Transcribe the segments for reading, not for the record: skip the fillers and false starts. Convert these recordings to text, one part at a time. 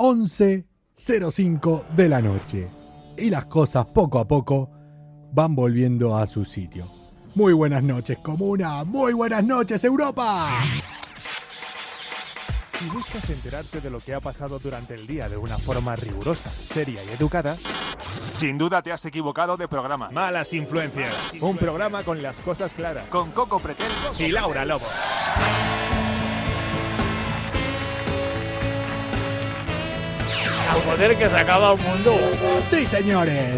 11:05 de la noche. Y las cosas poco a poco van volviendo a su sitio. Muy buenas noches, comuna. Muy buenas noches, Europa. Si buscas enterarte de lo que ha pasado durante el día de una forma rigurosa, seria y educada, sin duda te has equivocado de programa. Malas Influencias. Un programa con las cosas claras. Con Coco Pretel y Laura Lobo. Al poder que se acaba el mundo. Sí, señores.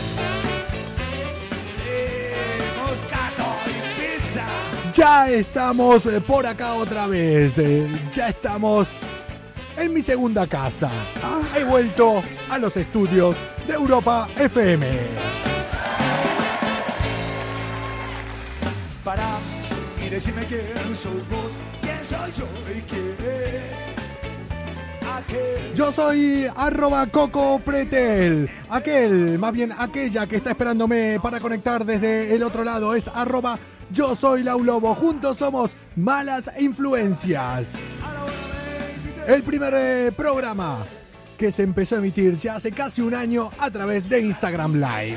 Ya estamos por acá otra vez. Ya estamos en mi segunda casa. He vuelto a los estudios de Europa FM. Para y decime quién soy vos, quién soy yo y quién es aquel. Yo soy @CocoPretel. Más bien aquella que está esperándome para conectar desde el otro lado es @Yo soy Lau Lobo. Juntos somos Malas Influencias. El primer programa que se empezó a emitir ya hace casi un año a través de Instagram Live.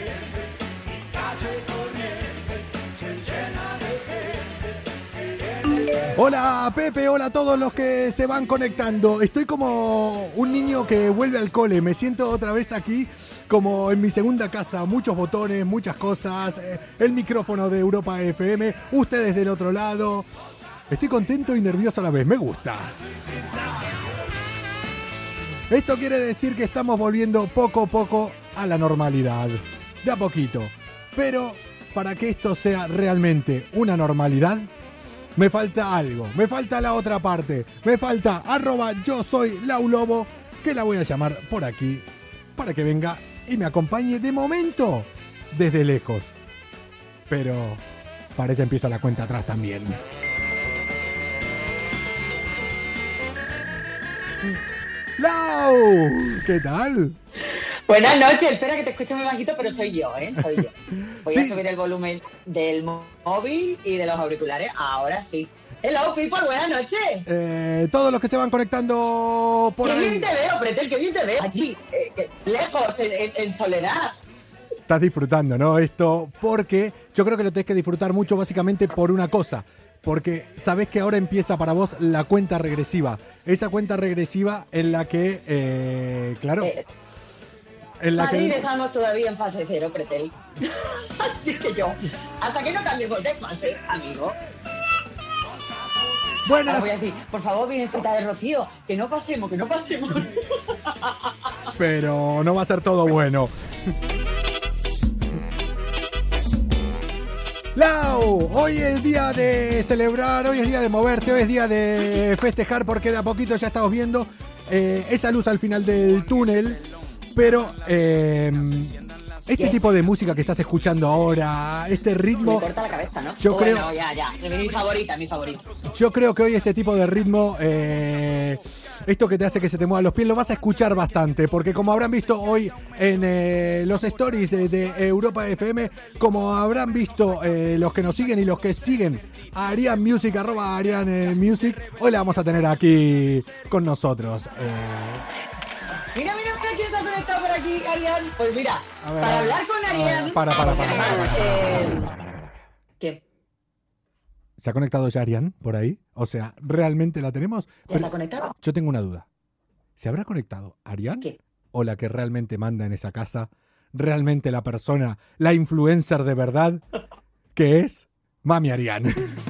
Hola Pepe, hola a todos los que se van conectando. Estoy como un niño que vuelve al cole. Me siento otra vez aquí como en mi segunda casa. Muchos botones, muchas cosas. El micrófono de Europa FM. Ustedes del otro lado. Estoy contento y nervioso a la vez. Me gusta. Esto quiere decir que estamos volviendo poco a poco a la normalidad. De a poquito. Pero para que esto sea realmente una normalidad, me falta algo, me falta la otra parte, me falta @yo soy Lau Lobo, que la voy a llamar por aquí para que venga y me acompañe de momento desde lejos. Pero para ella empieza la cuenta atrás también. ¡Lau! ¿Qué tal? Buenas noches, espera que te escucho muy bajito, pero soy yo, soy yo. Voy Sí. a subir el volumen del móvil y de los auriculares, ahora sí. Hello, people, buenas noches. Todos los que se van conectando por Qué bien ahí. te veo, Pretel, qué bien te veo. Allí, lejos, en soledad. Estás disfrutando, ¿no? Esto porque yo creo que lo tenés que disfrutar mucho básicamente por una cosa. Porque sabés que ahora empieza para vos la cuenta regresiva. Esa cuenta regresiva en la que, claro... en la Madrid que... estamos todavía en fase cero, Pretel. Así que yo, hasta que no cambiemos de fase, amigo. Buenas. Ahora voy a decir, por favor, Virgencita de Rocío, que no pasemos, que no pasemos. Pero no va a ser todo bueno. Lau, hoy es día de celebrar, hoy es día de moverse, hoy es día de festejar porque de a poquito ya estamos viendo esa luz al final del túnel. Pero este tipo de música que estás escuchando ahora, este ritmo... Me corta la cabeza, ¿no? Yo creo... Bueno, ya. Mi favorita. Yo creo que hoy este tipo de ritmo, esto que te hace que se te muevan los pies, lo vas a escuchar bastante. Porque como habrán visto hoy en los stories de Europa FM, como habrán visto los que nos siguen y los que siguen a Arian Music, @Arian Music, hoy la vamos a tener aquí con nosotros. Mira quién se ha conectado por aquí, Arián. Pues mira, A ver, para hablar con Arián... Para. ¿Qué? ¿Se ha conectado ya Arian por ahí? O sea, ¿realmente la tenemos? ¿Ya se ha conectado? Yo tengo una duda. ¿Se habrá conectado Arian? ¿Qué? ¿O la que realmente manda en esa casa? ¿Realmente la persona, la influencer de verdad, que es Mami Arian?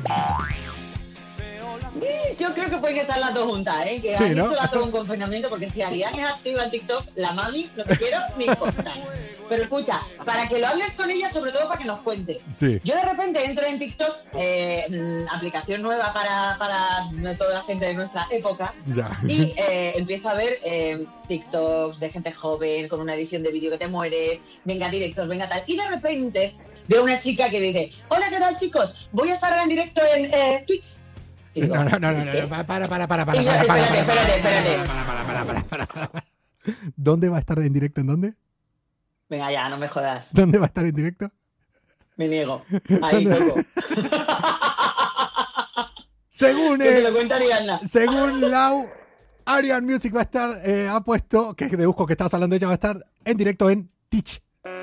Yo creo que pueden estar las dos juntas, que Sí, han ¿no? hecho las dos un confinamiento, porque si Arián es activa en TikTok, la mami no te quiero ni contar. Pero escucha, para que lo hables con ella, sobre todo para que nos cuente. Sí. Yo de repente entro en TikTok, aplicación nueva para toda la gente de nuestra época, Ya. y empiezo a ver TikToks de gente joven, con una edición de vídeo que te mueres, venga directos, venga tal, y de repente veo una chica que dice, hola, ¿qué tal, chicos? Voy a estar en directo en Twitch. Y digo, No, ¿qué? para. Y yo, espérate. Para. ¿Dónde va a estar en directo? ¿En dónde? Venga ya, no me jodas. ¿Dónde va a estar en directo? Me niego. Ahí, ¿Dónde? Coco. Según Que te lo cuenta Ariadna. según Lau, Arian Music va a estar, ha puesto, que de Busco que estabas hablando, ella va a estar en directo en Twitch.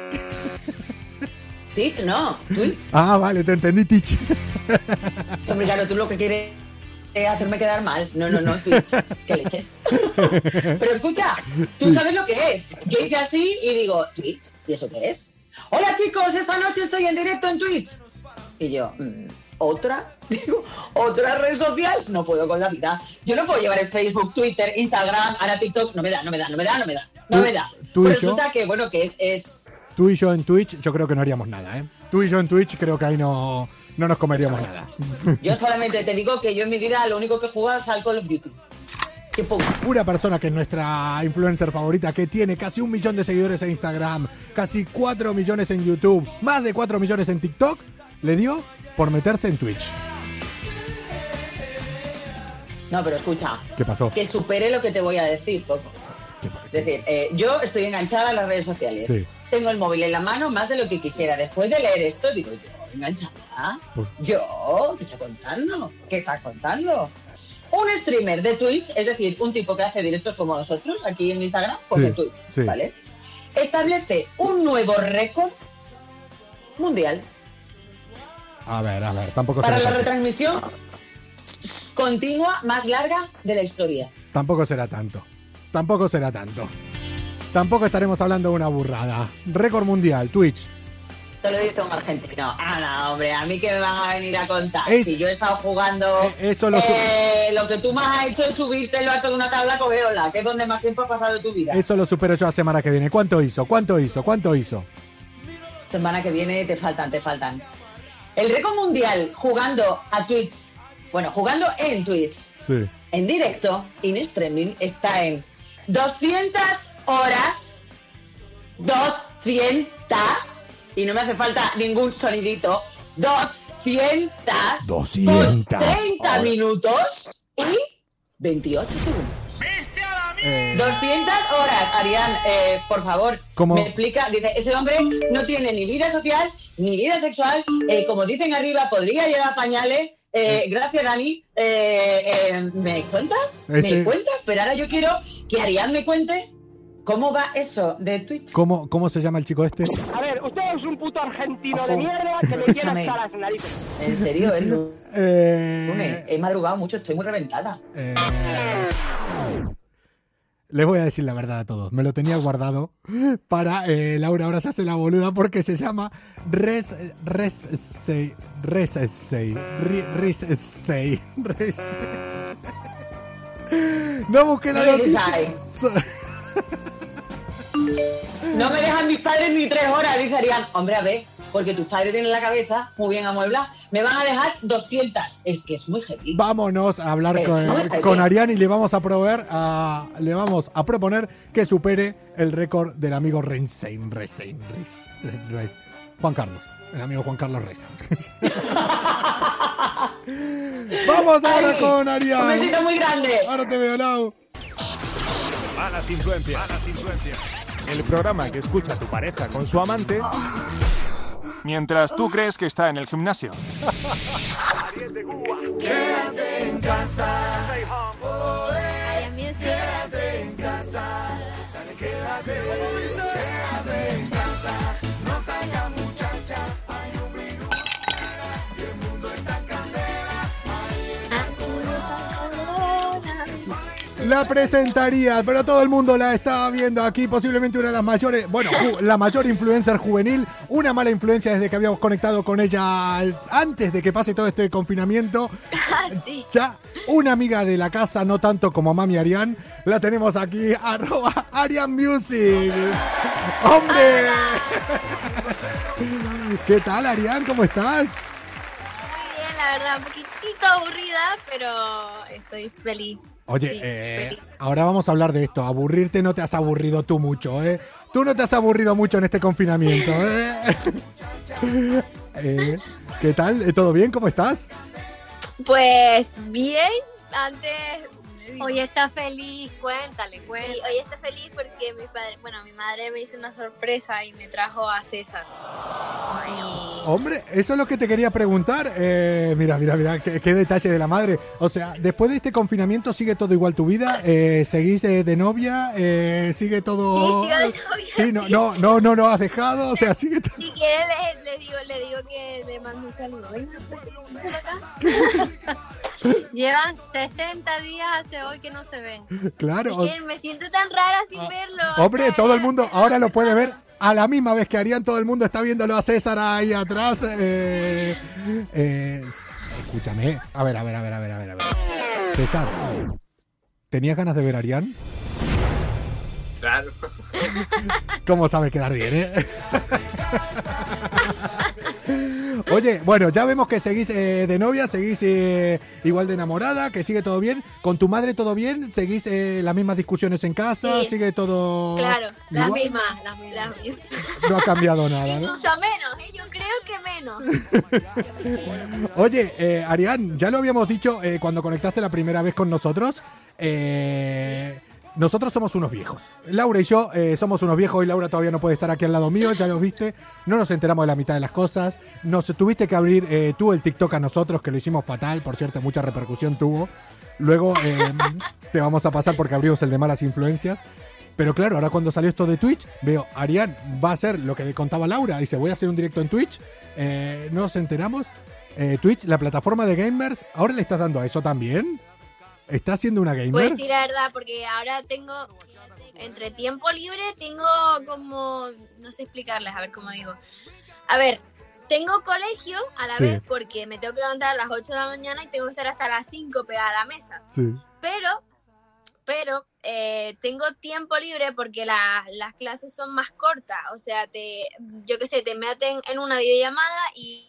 Twitch, no, Twitch. Ah, vale, te entendí, Twitch. Hombre, claro, tú lo que quieres es hacerme quedar mal. No, Twitch. ¿Qué leches? Pero escucha, tú sabes lo que es. Yo hice así y digo, Twitch, ¿y eso qué es? Hola chicos, esta noche estoy en directo en Twitch. Y yo, ¿otra? Digo, ¿otra red social? No puedo con la vida. Yo no puedo llevar el Facebook, Twitter, Instagram, ahora TikTok. No me da. Tú Pues y yo, resulta que, bueno, que es... tú y yo en Twitch, yo creo que no haríamos nada, ¿eh? Tú y yo en Twitch, creo que ahí no nos comeríamos nada. Yo solamente te digo que yo en mi vida lo único que he jugado es al Call of Duty. ¡Qué poco! Una persona que es nuestra influencer favorita, que tiene casi 1 millón de seguidores en Instagram, casi 4 millones en YouTube, más de 4 millones en TikTok, le dio por meterse en Twitch. No, pero escucha. ¿Qué pasó? Que supere lo que te voy a decir, Coco. Es decir, yo estoy enganchada a las redes sociales. Sí. Tengo el móvil en la mano más de lo que quisiera. Después de leer esto, digo, yo, enganchada. Pues- Yo, ¿qué está contando? ¿Qué está contando? Un streamer de Twitch, es decir, un tipo que hace directos como nosotros aquí en Instagram, pues Sí, en Twitch, sí. ¿vale? Establece un nuevo récord mundial A ver, tampoco para será la tanto. retransmisión continua más larga de la historia. Tampoco será tanto. Tampoco estaremos hablando de una burrada. Récord mundial, Twitch. Te lo dice un argentino. Ah, no, hombre, a mí que me van a venir a contar. Es- Si yo he estado jugando, eso lo lo que tú me has hecho es subirte el alto de una tabla cogeola, que es donde más tiempo has pasado de tu vida. Eso lo supero yo la semana que viene. ¿Cuánto hizo? Semana que viene te faltan. El récord mundial jugando a Twitch, bueno, jugando en Twitch, Sí. en directo, in streaming, está en 200 horas, 200, y no me hace falta ningún sonidito, 200, 200 con 30 horas. minutos y 28 segundos. 200 horas, Arián, por favor, ¿Cómo? me explica. Dice, ese hombre no tiene ni vida social, ni vida sexual, como dicen arriba, podría llevar pañales. Gracias, Dani. ¿Me cuentas? Ese- ¿Me cuentas? Pero ahora yo quiero que Arián me cuente cómo va eso de Twitch. ¿Cómo se llama el chico este? A ver, usted es un puto argentino Ojo. de mierda que me quiere Escúchame. hasta las narices. En serio, es lunes. Eh, He madrugado mucho, estoy muy reventada. eh, les voy a decir la verdad a todos. Me lo tenía guardado para Laura ahora se hace la boluda porque se llama Resei. No busqué la noticia. No me dejan mis padres ni 3 horas, dice Arián. Hombre, a ver, porque tus padres tienen la cabeza muy bien amueblada. Me van a dejar 200. Es que es muy heavy. Vámonos a hablar Es muy heavy. con Arián y le vamos a proponer que supere el récord del amigo Juan Carlos. El amigo Juan Carlos Reis. Vamos ahora Ay, con Un Arián. besito muy grande. Ahora te veo, Lau. Malas influencias. El programa que escucha tu pareja con su amante mientras tú crees que está en el gimnasio. Quédate en casa. Arian Music. Quédate en casa. Dale, quédate en casa. No salga muchacha. Hay un virus. Y el mundo está en candela. La presentaría, pero todo el mundo la está viendo aquí, posiblemente una de las mayores, bueno, la mayor influencer juvenil, una mala influencia desde que habíamos conectado con ella antes de que pase todo este confinamiento. Ah, sí. Ya una amiga de la casa, no tanto como Mami Arián, la tenemos aquí, @Arian Music. ¡Hombre! ¿Qué tal, Arián? ¿Cómo estás? Muy bien, la verdad, un poquitito aburrida, pero estoy feliz. Oye, Sí, feliz. ahora vamos a hablar de esto. Aburrirte no te has aburrido tú mucho, ¿eh? Tú no te has aburrido mucho en este confinamiento, ¿eh? ¿Qué tal? ¿Todo bien? ¿Cómo estás? Pues bien, antes... Hoy está feliz, cuéntale. Sí, hoy está feliz porque mi madre me hizo una sorpresa y me trajo a César. Hombre, eso es lo que te quería preguntar. Mira, qué detalle de la madre. O sea, después de este confinamiento, ¿sigue todo igual tu vida? ¿Seguís de novia? ¿Sigue todo...? Sí, sigo de novia. Sí, no has dejado, o sea, sigue todo... Si quiere le digo que le mando un saludo. Venga, pues, acá. Llevan 60 días hace hoy que no se ven. Claro. Es que me siento tan rara sin verlo. Hombre, o sea, todo el mundo ahora lo puede ver a la misma vez que Arián, todo el mundo está viéndolo a César ahí atrás. Escúchame. A ver. César, ¿tenías ganas de ver a Arián? Claro. ¿Cómo sabes quedar bien, Oye, bueno, ya vemos que seguís de novia, seguís igual de enamorada, que sigue todo bien. ¿Con tu madre todo bien? ¿Seguís las mismas discusiones en casa? Sí. ¿Sigue todo Claro, las igual? mismas. No ha cambiado nada, ¿no? Incluso menos, yo creo que menos. Oye, Arián, ya lo habíamos dicho cuando conectaste la primera vez con nosotros. Nosotros somos unos viejos. Laura y yo somos unos viejos y Laura todavía no puede estar aquí al lado mío, ya lo viste. No nos enteramos de la mitad de las cosas. Nos tuviste que abrir tú el TikTok a nosotros, que lo hicimos fatal. Por cierto, mucha repercusión tuvo. Luego te vamos a pasar porque abrimos el de malas influencias. Pero claro, ahora cuando salió esto de Twitch, veo, Arián va a hacer lo que le contaba Laura. Dice, voy a hacer un directo en Twitch. No nos enteramos. Twitch, la plataforma de gamers, ¿ahora le estás dando a eso también? ¿Estás siendo una gamer? Pues sí, la verdad, porque ahora tengo, entre tiempo libre, tengo como, no sé explicarles, a ver cómo digo. A ver, tengo colegio a la vez porque me tengo que levantar a las 8 de la mañana y tengo que estar hasta las 5 pegada a la mesa. Sí. Pero tengo tiempo libre porque las clases son más cortas. O sea, yo qué sé, te meten en una videollamada y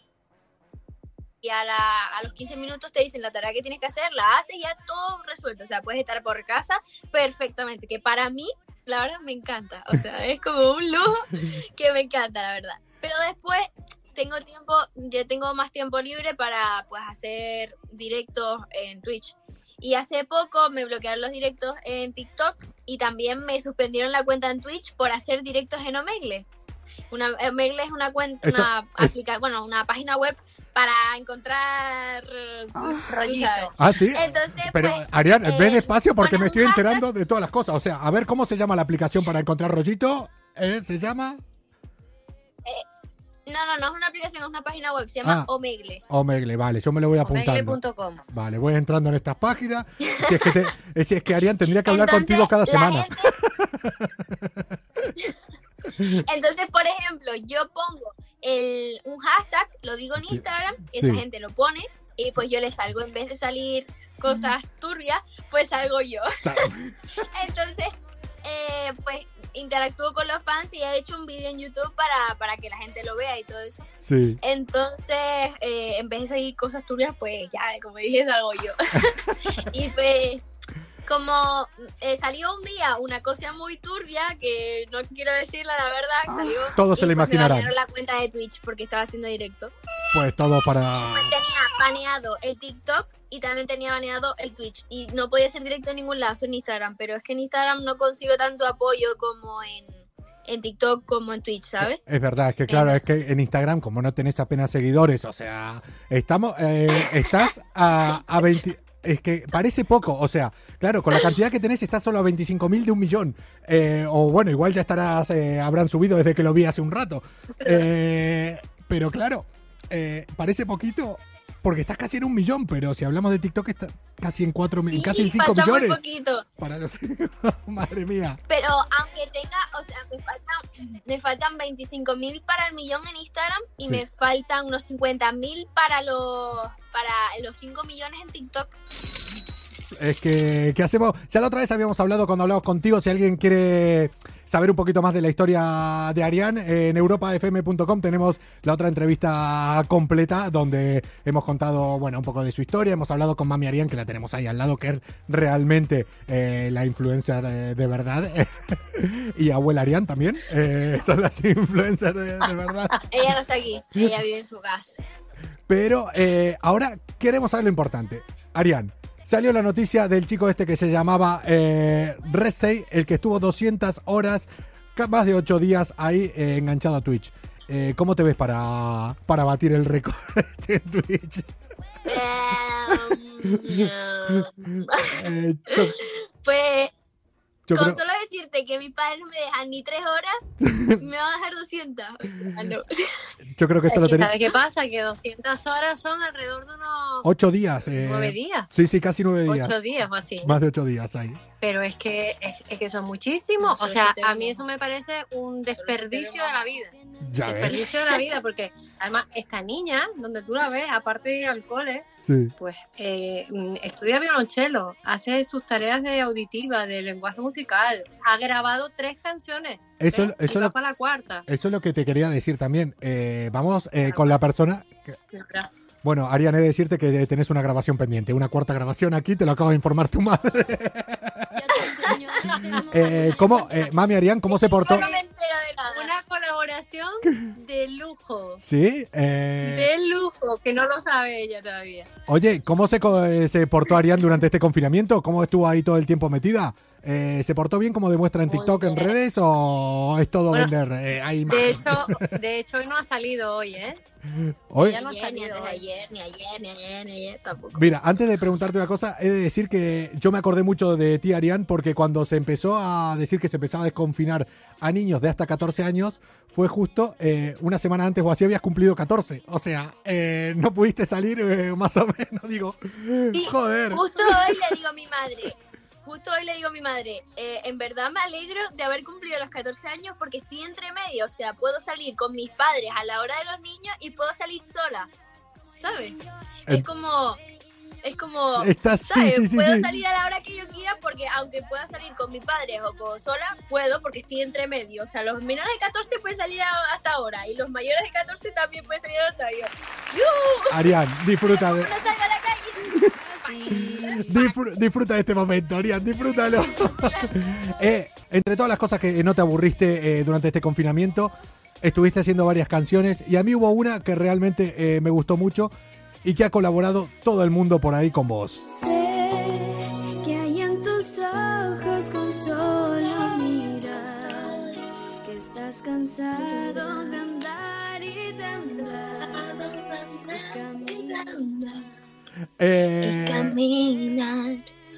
a los 15 minutos te dicen la tarea que tienes que hacer, la haces y ya todo resuelto. O sea, puedes estar por casa perfectamente, que para mí, la verdad, me encanta. O sea, es como un lujo que me encanta, la verdad. Pero después ya tengo más tiempo libre para pues hacer directos en Twitch. Y hace poco me bloquearon los directos en TikTok y también me suspendieron la cuenta en Twitch por hacer directos en Omegle. Omegle es una cuenta, una página web para encontrar rollito. Sí. Entonces, pero pues, Arián, ve despacio porque me pones estoy un enterando de todas las cosas. O sea, a ver cómo se llama la aplicación para encontrar rollito. ¿Se llama? No, es una aplicación, es una página web, se llama Omegle. Omegle, vale, yo me lo voy apuntando. Omegle.com. Vale, voy entrando en estas páginas. Si es que Arián tendría que hablar contigo cada semana. Entonces, por ejemplo, yo pongo un hashtag, lo digo en Instagram, esa gente lo pone y pues yo le salgo, en vez de salir cosas turbias, pues salgo yo. Entonces, pues interactúo con los fans y he hecho un vídeo en YouTube para que la gente lo vea y todo eso. Sí. Entonces, en vez de salir cosas turbias, pues ya, como dije, salgo yo. Y pues, como salió un día una cosa muy turbia, que no quiero decirla la verdad, salió. Todos se lo imaginarán. Me banearon la cuenta de Twitch porque estaba haciendo directo. Pues todo para... Después tenía baneado el TikTok y también tenía baneado el Twitch. Y no podía hacer directo en ningún lado, en Instagram. Pero es que en Instagram no consigo tanto apoyo como en TikTok como en Twitch, ¿sabes? Es verdad, es que claro, es que en Instagram, como no tenés apenas seguidores, o sea, estás a 20... Es que parece poco, o sea, claro, con la cantidad que tenés estás solo a 25.000 de 1 millón. O bueno, igual ya estarás, habrán subido desde que lo vi hace un rato. Pero claro, parece poquito porque estás casi en 1 millón, pero si hablamos de TikTok está casi en 4 millones, casi en 5 millones. Muy poquito. Para los... Madre mía. Pero aunque tenga, o sea, me faltan 25.000 para el millón en Instagram y me faltan unos 50.000 para los 5 millones en TikTok. Es que, ¿qué hacemos? Ya la otra vez habíamos hablado cuando hablamos contigo, si alguien quiere saber un poquito más de la historia de Arián, en europafm.com tenemos la otra entrevista completa donde hemos contado, bueno, un poco de su historia, hemos hablado con Mami Arián, que la tenemos ahí al lado, que es realmente la influencer de verdad, y Abuela Arián también, son las influencers de verdad. Ella no está aquí, ella vive en su casa. Pero ahora queremos saber lo importante. Arián, salió la noticia del chico este que se llamaba Resey, el que estuvo 200 horas, más de 8 días ahí enganchado a Twitch. ¿cómo te ves para batir el récord en Twitch? Pues, Yo con creo- solo decirte que mis padres no me dejan ni 3 horas, me van a dejar 200. Ah, no. Yo creo que esto Es lo que tenés. ¿sabes qué pasa? Que 200 horas son alrededor de unos 8 días. 9 días. Sí, casi 9 días. 8 días o así. Más de 8 días ahí. Pero es que son muchísimos. No, O solo sea, si te a mí vemos. eso me parece un desperdicio de la vida. Ya ves. Desperdicio de la vida, porque además esta niña, donde tú la ves, aparte de ir al cole, Sí. pues estudia violonchelo, hace sus tareas de auditiva, de lenguaje musical, ha grabado 3 canciones. Eso- ¿ves? eso Y va lo- para la cuarta. Eso es lo que te quería decir también. Vamos con la persona. Bueno, Ariane, he de decirte que tenés una grabación pendiente, una cuarta grabación aquí, te lo acaba de informar tu madre. ¿Cómo, mami Ariane, cómo se portó? Yo no me entero de nada. Una colaboración de lujo. Sí, De lujo, que no lo sabe ella todavía. oye, ¿cómo se portó Ariane durante este confinamiento? ¿Cómo estuvo ahí todo el tiempo metida? ¿Se portó bien como demuestra en Muy TikTok, en bien. redes o es todo Bueno, vender? Hay De imágenes. hecho, hoy no ha salido hoy, ¿eh? Hoy- ya no ha Ni salido antes de hoy. ayer, ni ayer, tampoco. Mira, antes de preguntarte una cosa, he de decir que yo me acordé mucho de ti, Arián, porque cuando se empezó a decir que se empezaba a desconfinar a niños de hasta 14 años, fue justo una semana antes o así habías cumplido 14. O sea, no pudiste salir más o menos, digo, Sí, joder. Justo hoy le digo a mi madre, en verdad me alegro de haber cumplido los 14 años porque estoy entre medio, o sea, puedo salir con mis padres a la hora de los niños y puedo salir sola, ¿sabes? Es como, Estás, sí, ¿sabes? sí, sí, Puedo sí. salir a la hora que yo quiera porque aunque pueda salir con mis padres o sola, puedo porque estoy entre medio, o sea, los menores de 14 pueden salir hasta ahora y los mayores de 14 también pueden salir hasta ahora. ¡Yuhu! Arián, disfruta No de, salgo a la calle. disfruta de este momento, Arián, disfrútalo. Entre todas las cosas que no te aburriste durante este confinamiento, estuviste haciendo varias canciones y a mí hubo una que realmente me gustó mucho y que ha colaborado todo el mundo por ahí con vos. Sé que hay en tus ojos con solo mirar que estás cansado de andar y de andar Eh, Caminar,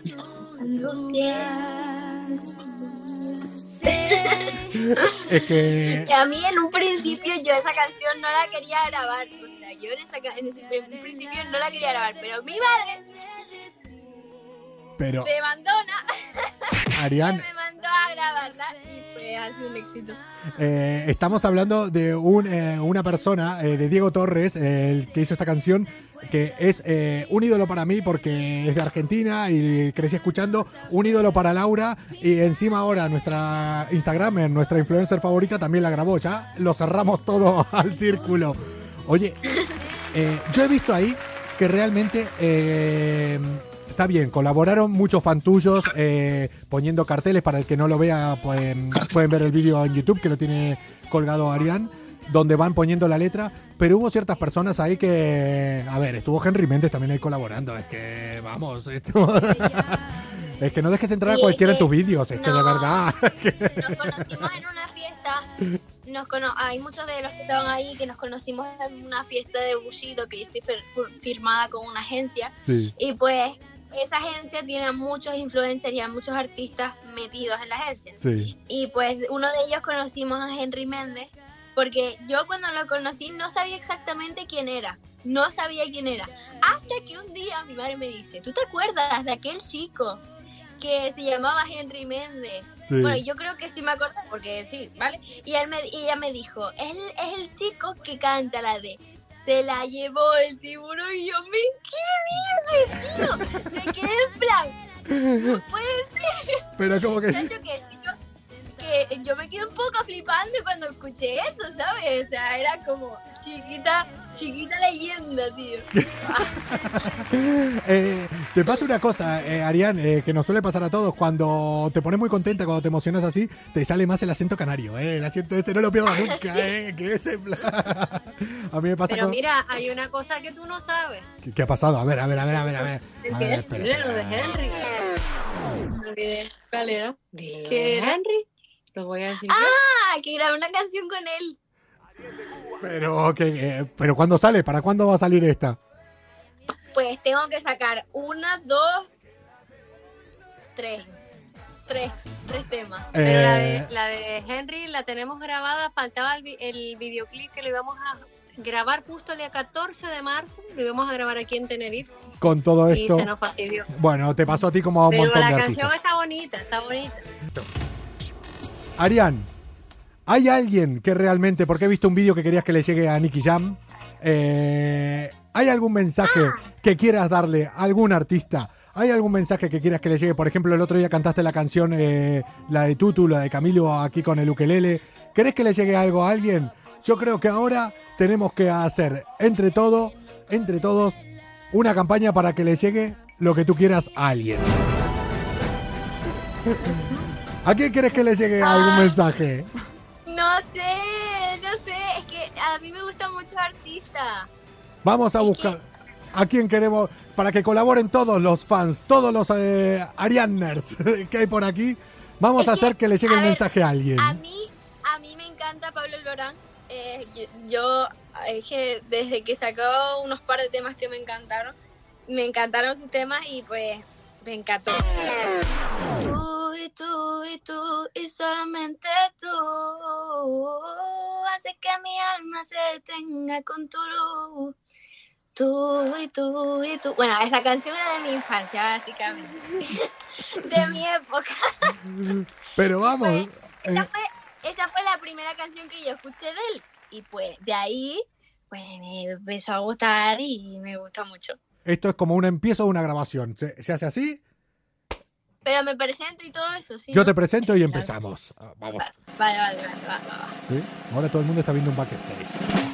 es que Que a mí en un principio yo esa canción no la quería grabar, o sea, yo en un principio no la quería grabar, pero mi madre pero me mandó Arián, me mandó a grabarla y pues ha sido un éxito. estamos hablando de una persona, de Diego Torres, el que hizo esta canción, que es un ídolo para mí porque es de Argentina y crecí escuchando, un ídolo para Laura y encima ahora nuestra Instagramer, nuestra influencer favorita también la grabó, ya lo cerramos todo al círculo. Oye, yo he visto ahí que realmente está bien, colaboraron muchos fan tuyos poniendo carteles. Para el que no lo vea pueden ver el vídeo en YouTube que lo tiene colgado Arián, donde van poniendo la letra, pero hubo ciertas personas ahí que, a ver, estuvo Henry Méndez también ahí colaborando, es que, vamos, es que no dejes entrar a Sí, cualquiera es en tus que vídeos, es que de no. verdad. Nos conocimos en una fiesta, hay muchos de los que estaban ahí que nos conocimos en una fiesta de Bushido, que yo estoy firmada con una agencia, Sí, y pues esa agencia tiene a muchos influencers y a muchos artistas metidos en la agencia. sí. Y pues uno de ellos conocimos a Henry Méndez, porque yo cuando lo conocí no sabía exactamente quién era. No sabía quién era. Hasta que un día mi madre me dice, ¿tú te acuerdas de aquel chico que se llamaba Henry Méndez? Sí. Bueno, yo creo que sí me acordé, porque sí, ¿vale? Y ella me dijo, es el chico que canta la de se la llevó el tiburón. Y yo, ¿qué dice, tío? Me quedé en plan, no puede ser. Pero como que... Chacho, que yo me quedé un poco flipando cuando escuché eso, ¿sabes? O sea, era como chiquita leyenda, tío. Te pasa una cosa, Arián, que nos suele pasar a todos. Cuando te pones muy contenta, cuando te emocionas así, te sale más el acento canario. El acento ese no lo pierdas nunca, que es en plan... A mí me pasa Pero con... mira, hay una cosa que tú no sabes. ¿Qué ha pasado? A ver. ¿El A qué? ver, espera, Dile lo de espera. Henry. ¿Cuál era? Dile lo ¿Qué de era? Henry. Lo voy a decir yo. Ah, que grabé una canción con él. Pero ¿cuándo sale? ¿Para cuándo va a salir esta? Pues tengo que sacar 1, 2, 3 temas. Pero la de Henry la tenemos grabada, faltaba el videoclip que lo íbamos a grabar justo el día 14 de marzo, lo íbamos a grabar aquí en Tenerife. Con todo esto. Y se nos fastidió. Bueno, te pasó a ti como a un Pero montón de la artistas. canción está bonita, está bonita. Arián, ¿hay alguien que realmente, porque he visto un vídeo que querías que le llegue a Nicky Jam, ¿hay algún mensaje que quieras darle a algún artista? ¿Hay algún mensaje que quieras que le llegue? Por ejemplo, el otro día cantaste la canción, la de Tutu, la de Camilo aquí con el ukelele. ¿Querés que le llegue algo a alguien? Yo creo que ahora tenemos que hacer entre todos, una campaña para que le llegue lo que tú quieras a alguien. ¿A quién quieres que le llegue algún mensaje? No sé, es que a mí me gustan muchos artistas. Vamos a buscar a quién queremos para que colaboren todos los fans, todos los Arianners que hay por aquí. Vamos a hacer que le llegue el mensaje a alguien. A mí me encanta Pablo Alborán. Yo es que desde que sacó unos par de temas que me encantaron sus temas y pues me encantó. Tú y solamente tú haces que mi alma se detenga con tu luz. Tú y tú. Bueno, esa canción era de mi infancia, básicamente. De mi época. Pero vamos. Esa fue la primera canción que yo escuché de él. Y pues de ahí pues me empezó a gustar y me gusta mucho. Esto es como un empiezo de una grabación. ¿Se hace así? Pero me presento y todo eso, ¿sí? Yo ¿no? te presento Sí, y claro. empezamos. Vamos. Vale, va. ¿Sí? Ahora todo el mundo está viendo un backstage.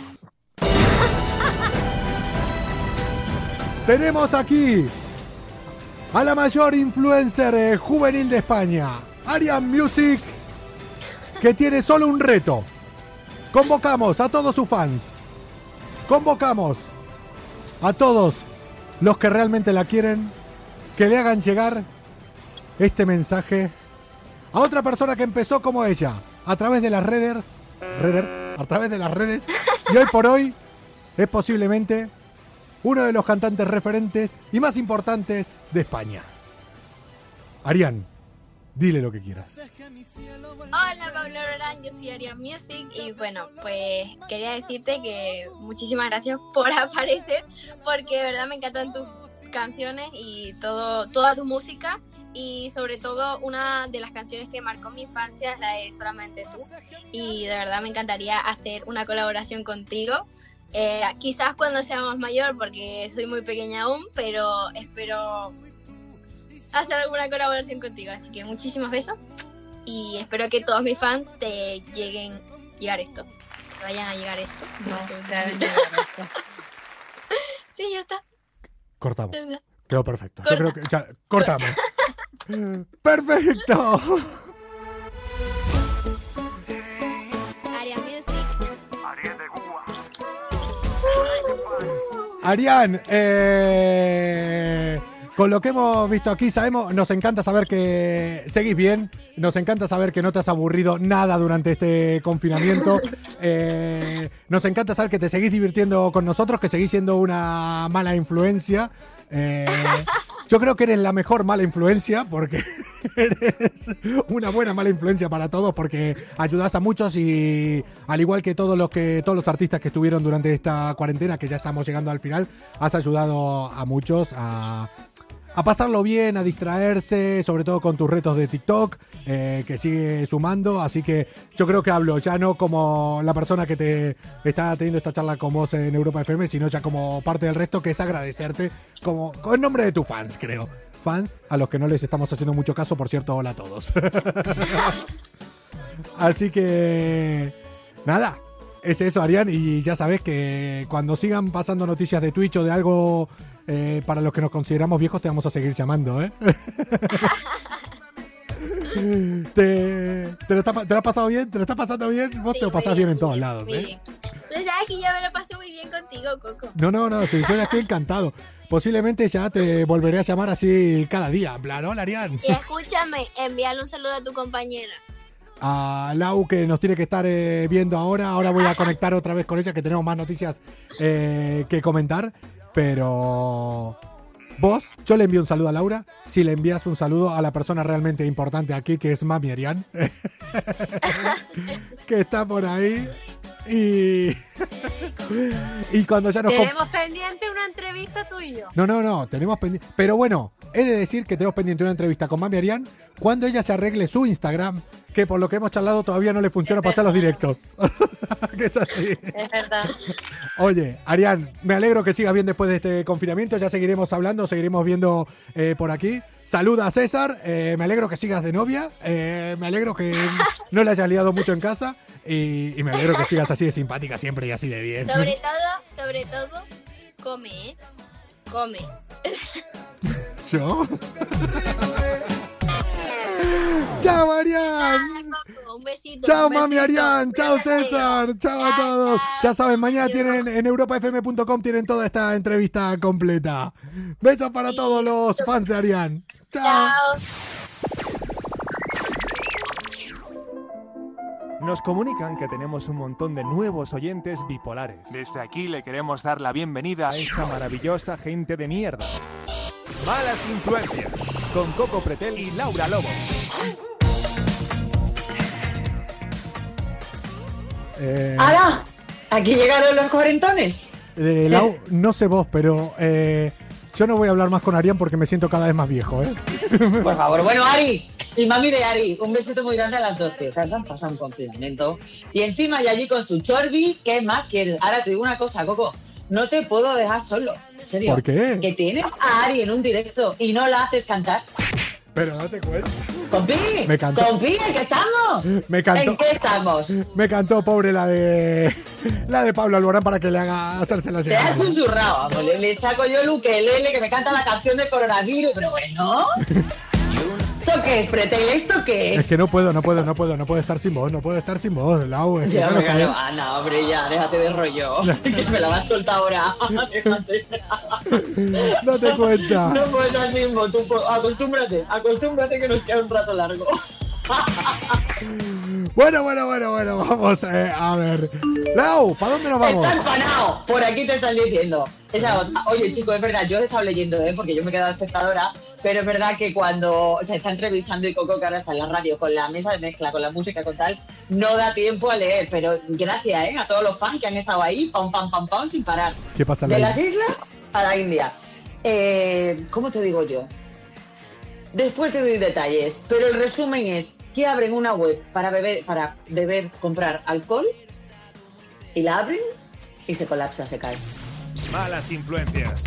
Tenemos aquí a la mayor influencer juvenil de España, Arián Music, que tiene solo un reto. Convocamos a todos sus fans. Convocamos a todos los que realmente la quieren, que le hagan llegar este mensaje a otra persona que empezó como ella, a través de las redes, y hoy por hoy es posiblemente uno de los cantantes referentes y más importantes de España. Arián, dile lo que quieras. Hola Pablo Alborán, yo soy Arián Music y bueno, pues quería decirte que muchísimas gracias por aparecer porque de verdad me encantan tus canciones y toda tu música y sobre todo una de las canciones que marcó mi infancia es la de Solamente Tú y de verdad me encantaría hacer una colaboración contigo. Quizás cuando sea más mayor porque soy muy pequeña aún, pero espero hacer alguna colaboración contigo, así que muchísimos besos y espero que todos mis fans te llegar esto, te vayan a llegar esto. No, Sí, ya está. Cortamos. Ya está. Quedó perfecto. Corta. Yo creo que ya cortamos. Perfecto. Arián Music. Arián, con lo que hemos visto aquí, nos encanta saber que seguís bien, nos encanta saber que no te has aburrido nada durante este confinamiento, nos encanta saber que te seguís divirtiendo con nosotros, que seguís siendo una mala influencia. Yo creo que eres la mejor mala influencia porque eres una buena mala influencia para todos porque ayudas a muchos y al igual que todos los artistas que estuvieron durante esta cuarentena, que ya estamos llegando al final, has ayudado a muchos a pasarlo bien, a distraerse, sobre todo con tus retos de TikTok, que sigue sumando. Así que yo creo que hablo ya no como la persona que te está teniendo esta charla con vos en Europa FM, sino ya como parte del resto, que es agradecerte como en nombre de tus fans, creo. Fans a los que no les estamos haciendo mucho caso, por cierto, hola a todos. Así que nada, es eso, Arián, y ya sabes que cuando sigan pasando noticias de Twitch o de algo para los que nos consideramos viejos, te vamos a seguir llamando, ¿eh? ¿Te lo has pasado bien? ¿Te lo estás pasando bien? Vos Sí, te lo pasás muy bien en muy todos bien, lados, muy ¿eh? bien. Tú sabes que yo me lo paso muy bien contigo, Coco. No, sí, yo ya estoy encantado. Posiblemente ya te volveré a llamar así cada día. En plan, hola, Arián. Y escúchame, envíale un saludo a tu compañera. a Lau, que nos tiene que estar viendo ahora. Ahora voy a conectar otra vez con ella, que tenemos más noticias que comentar. Pero vos, yo le envío un saludo a Laura. Si le envías un saludo a la persona realmente importante aquí, que es Mami Arián, que está por ahí. Y cuando ya nos... Tenemos pendiente una entrevista tú y yo. No, tenemos pendiente. Pero bueno, he de decir que tenemos pendiente una entrevista con Mami Arián cuando ella se arregle su Instagram, que por lo que hemos charlado todavía no le funciona pasar los directos. Que es así. Es verdad. Oye, Arián, me alegro que sigas bien después de este confinamiento. Ya seguiremos hablando, seguiremos viendo por aquí. Saluda a César, me alegro que sigas de novia, me alegro que no le hayas liado mucho en casa y me alegro que sigas así de simpática siempre y así de bien. Sobre todo, come, ¿eh? Come. ¿Yo? ¡Chao, Arián! Un besito. ¡Chao, un Mami besito. Arián! ¡Chao, Cuídate. César! ¡Chao a todos! Ya saben, mañana tienen en europafm.com tienen toda esta entrevista completa. Besos para todos los fans de Arián. ¡Chao! Nos comunican que tenemos un montón de nuevos oyentes bipolares. Desde aquí le queremos dar la bienvenida a esta maravillosa gente de mierda. Malas Influencias, con Coco Pretel y Laura Lobo. ¡Hala! Aquí llegaron los cuarentones. Lau, no sé vos, pero yo no voy a hablar más con Arián porque me siento cada vez más viejo, ¿eh? Por favor, bueno, Ari y mami de Ari, un besito muy grande a las dos tías. Han pasado un confinamiento. Y encima, y allí con su chorbi, ¿qué más quieres? Ahora te digo una cosa, Coco. No te puedo dejar solo. En serio. ¿Por qué? Que tienes a Ari en un directo y no la haces cantar. Pero date cuenta. ¡Compi! Me cantó. ¡Compi! ¿En qué estamos? Me cantó. ¿En qué estamos? Me cantó, pobre, la de Pablo Alborán para que le haga hacerse la Te has llegada. susurrado, vamos. Le saco yo el ukelele que me canta la canción del coronavirus, pero bueno. ¿Esto qué es, Pretel? ¿Esto qué Es es? que no puedo estar sin vos, Lau. Es que Ya ya me lo sabes. gano. No, hombre, ya, déjate de rollo. Que me la vas a soltar ahora. Déjate. Date cuenta. No puedo estar sin vos. Tú, acostúmbrate que nos queda un rato largo. Bueno, vamos a ver. Lau, ¿para dónde nos vamos? Está empanado, por aquí te están diciendo. Esa otra. Oye, chicos, es verdad, yo he estado leyendo, porque yo me he quedado espectadora, pero es verdad que cuando se está entrevistando y Coco, que ahora está en la radio, con la mesa de mezcla, con la música, con tal, no da tiempo a leer, pero gracias, a todos los fans que han estado ahí, pam, sin parar. ¿Qué pasa, De Lau? las islas a la India. ¿Cómo te digo yo? Después te doy detalles, pero el resumen es que abren una web para beber, comprar alcohol, y la abren y se colapsa, se cae. Malas Influencias,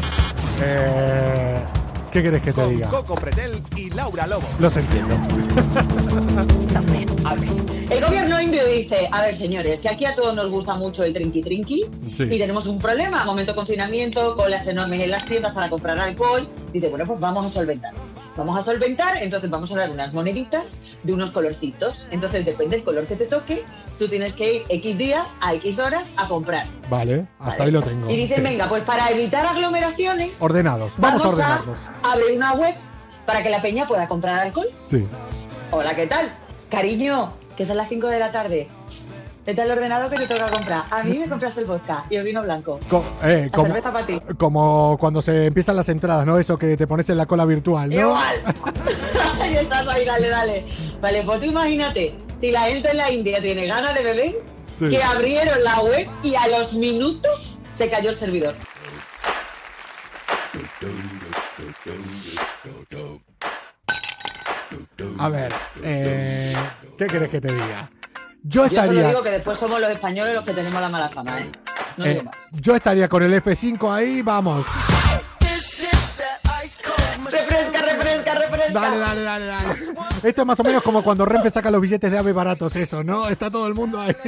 ¿Qué querés que te con diga? Coco Pretel y Laura Lobo. Los entiendo. El gobierno indio dice, a ver, señores, que aquí a todos nos gusta mucho el trinqui Sí. y tenemos un problema, momento de confinamiento, colas enormes en las tiendas para comprar alcohol. Dice, bueno, pues vamos a solventar, entonces vamos a dar unas moneditas de unos colorcitos. Entonces, depende del color que te toque, tú tienes que ir X días a X horas a comprar. Vale, hasta ahí lo tengo. Y dicen, Sí. venga, pues para evitar aglomeraciones, Ordenados. Vamos a ordenarlos. abrir una web para que la peña pueda comprar alcohol. Sí. Hola, ¿qué tal? Cariño, que son las 5 de la tarde. Vete al ordenador que te toca comprar. A mí me compras el vodka y el vino blanco. La cerveza para ti. Como cuando se empiezan las entradas, ¿no? Eso que te pones en la cola virtual, ¿no? Igual. Ahí estás, ahí, dale. Vale, pues tú imagínate, si la gente en la India tiene ganas de beber, Sí. que abrieron la web y a los minutos se cayó el servidor. A ver, ¿qué querés que te diga? Yo Yo solo estaría, digo que después somos los españoles los que tenemos la mala fama, ¿eh? No digo más. yo estaría con el F5 ahí, vamos. Refresca. Dale. Esto es más o menos como cuando Renfe saca los billetes de AVE baratos, eso, ¿no? Está todo el mundo ahí.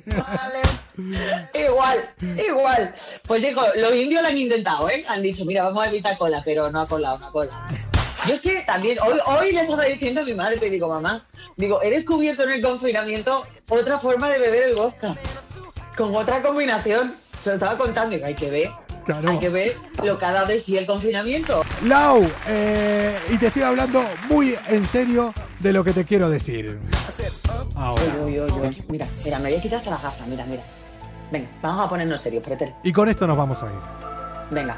Igual. Pues hijo, los indios lo han intentado, ¿eh? Han dicho, mira, vamos a evitar cola, pero no ha colado una cola. Yo es que también, hoy le estaba diciendo a mi madre, te digo, mamá, he descubierto en el confinamiento otra forma de beber el vodka, con otra combinación. Se lo estaba contando, digo, hay que ver lo que ha dado de sí el confinamiento. Lau, y te estoy hablando muy en serio de lo que te quiero decir. Ahora. Uy. Mira, me voy a quitar hasta las gafas, mira. Venga, vamos a ponernos serios, Pretel. Y con esto nos vamos a ir. Venga.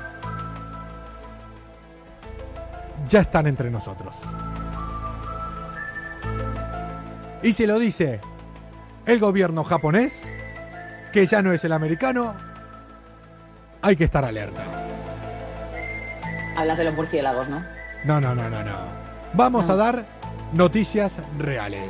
Ya están entre nosotros. Y se lo dice el gobierno japonés, que ya no es el americano. Hay que estar alerta. Hablas de los murciélagos, ¿no? No. Vamos a dar noticias reales.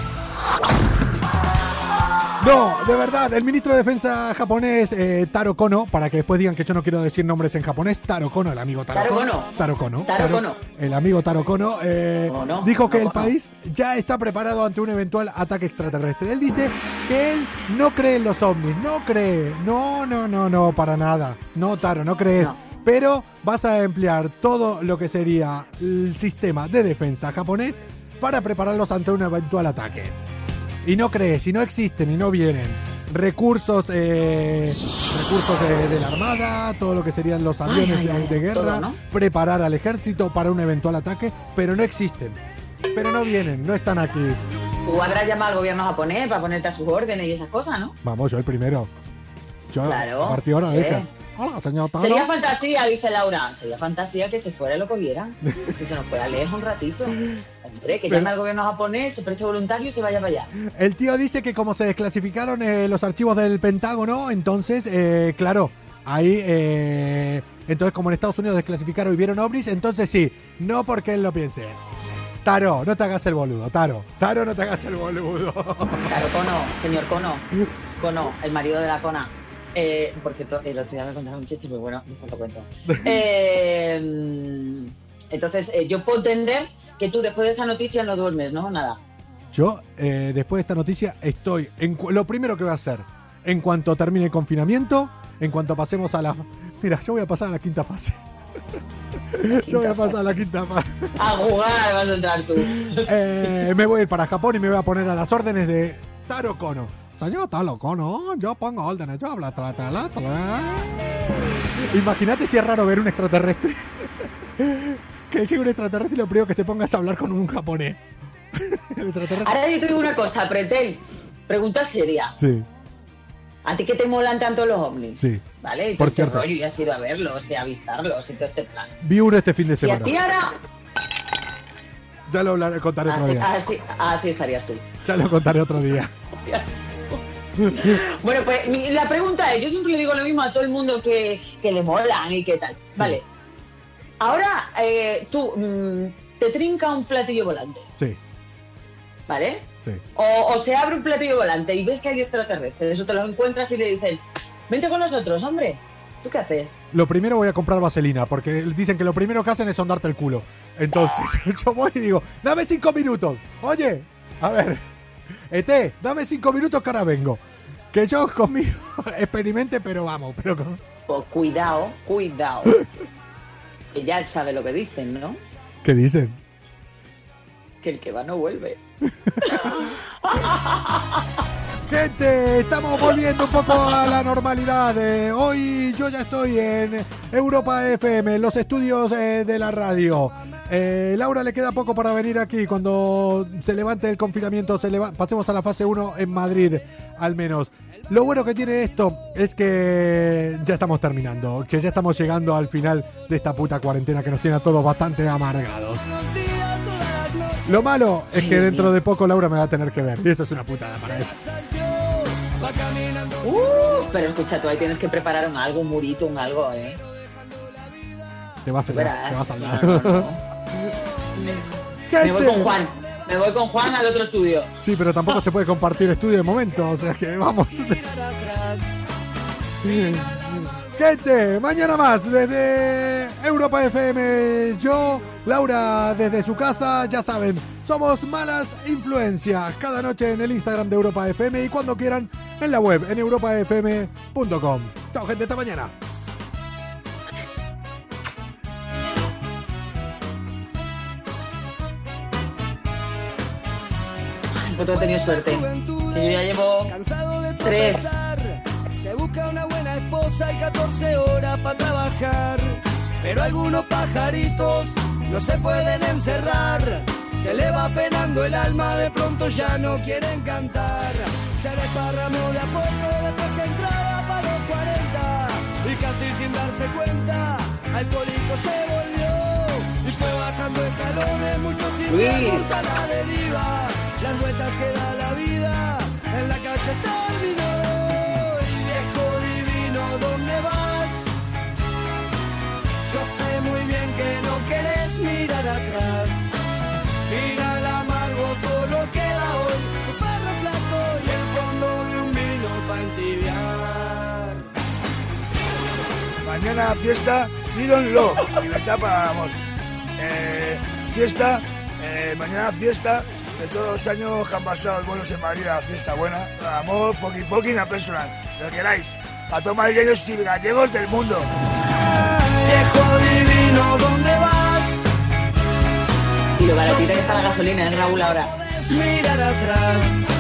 No, de verdad, el ministro de Defensa japonés, Taro Kono, para que después digan que yo no quiero decir nombres en japonés, Taro Kono, el amigo Taro Kono. El amigo Taro Kono, dijo que el país ya está preparado ante un eventual ataque extraterrestre. Él dice que él no cree en los ovnis, no cree, no, para nada. No, Taro, no crees. No. Pero vas a emplear todo lo que sería el sistema de defensa japonés para prepararlos ante un eventual ataque. Y no crees, y no existen, y no vienen recursos de la Armada, todo lo que serían los aviones de guerra, todo, ¿no? Preparar al ejército para un eventual ataque, pero no existen, pero no vienen, no están aquí. Tú habrás llamado al gobierno japonés para ponerte a sus órdenes y esas cosas, ¿no? Vamos, yo el primero. Claro. A partir de ahora, hola, señor Taro. Sería fantasía, dice Laura. Sería fantasía que se fuera y lo cogieran. Que se nos fuera lejos un ratito. Hombre, que llame al gobierno japonés, se preste voluntario y se vaya para allá. El tío dice que como se desclasificaron los archivos del Pentágono, entonces, claro, ahí... entonces, como en Estados Unidos desclasificaron y vieron ovnis, entonces sí, no porque él lo piense. Taro, no te hagas el boludo, Taro, no te hagas el boludo. Taro Kono, señor Kono, el marido de la Kona. Por cierto, el otro día me contaron un chiste muy bueno, mejor lo cuento. Entonces, yo puedo entender que tú después de esta noticia no duermes, ¿no? Nada. Yo, después de esta noticia, estoy... lo primero que voy a hacer, en cuanto termine el confinamiento, en cuanto pasemos a la... Mira, yo voy a pasar a la quinta fase. Yo voy a pasar a la quinta fase. A jugar vas a entrar tú. Me voy a ir para Japón y me voy a poner a las órdenes de Taro Kono. Señor Taro Kono, yo pongo órdenes, yo hablo Imagínate si es raro ver un extraterrestre. Que llegue un extraterrestre y lo primero que se ponga es hablar con un japonés. Ahora yo te digo una cosa, Pretel. Pregunta seria. Sí. ¿A ti que te molan tanto los ovnis? Sí. ¿Vale? Y por todo este cierto, rollo, y has ido a verlos y a avistarlos y todo este plan. Vi uno este fin de Si semana. a ti ahora... Ya lo contaré otro día. Así estarías tú. Ya lo contaré otro día. Bueno, pues la pregunta es, yo siempre le digo lo mismo a todo el mundo que le molan y qué tal. Sí. Vale. Ahora tú te trinca un platillo volante. Sí. ¿Vale? Sí. O se abre un platillo volante y ves que hay extraterrestres. Eso te lo encuentras y le dicen, vente con nosotros, hombre. ¿Tú qué haces? Lo primero voy a comprar vaselina, porque dicen que lo primero que hacen es sondarte el culo. Entonces, yo voy y digo, dame 5 minutos. Oye, a ver, dame 5 minutos que ahora vengo. Que yo conmigo experimente, pero vamos. Pues cuidado. Que ya sabe lo que dicen, ¿no? ¿Qué dicen? Que el que va no vuelve. Gente, estamos volviendo un poco a la normalidad. Hoy yo ya estoy en Europa FM, en los estudios de la radio. Laura le queda poco para venir aquí. Cuando se levante el confinamiento, pasemos a la fase 1 en Madrid, al menos. Lo bueno que tiene esto es que ya estamos terminando, que ya estamos llegando al final de esta puta cuarentena que nos tiene a todos bastante amargados. Lo malo es que dentro de poco Laura me va a tener que ver, y eso es una putada para eso. Pero escucha, tú ahí tienes que preparar un murito, un algo, ¿eh? Te vas a salvar. No. Me voy con Juan al otro estudio. Sí, pero tampoco se puede compartir estudio de momento, o sea que vamos. Gente, mañana más desde Europa FM. Yo, Laura, desde su casa, ya saben, somos Malas Influencias. Cada noche en el Instagram de Europa FM y cuando quieran en la web, en europafm.com. Chao, gente, hasta mañana. Pues he tenido suerte. Que yo ya llevo 3. Se busca una buena esposa y 14 horas para trabajar. Pero algunos pajaritos no se pueden encerrar. Se le va penando el alma, de pronto ya no quieren cantar. Se desparramó de a poco después que entraba para los 40. Y casi sin darse cuenta, alcohólico se volvió. Y fue bajando escalones, muchos inviernos a la deriva. Las vueltas que da la vida, en la calle terminó. Y viejo divino, ¿dónde vas? Yo sé muy bien que no querés mirar atrás. Mira el amargo, solo queda hoy tu perro flaco y el fondo de un vino para entibiar. Mañana fiesta, díganlo, libertad para el amor. Fiesta, mañana fiesta de todos los años que han pasado buenos en Madrid, la fiesta buena, amor, poqui, una personal, lo que queráis, a todos madrileños y gallegos del mundo. Viejo divino, ¿dónde vas? Y lo baratita que está la gasolina, es Raúl ahora. Mirar atrás.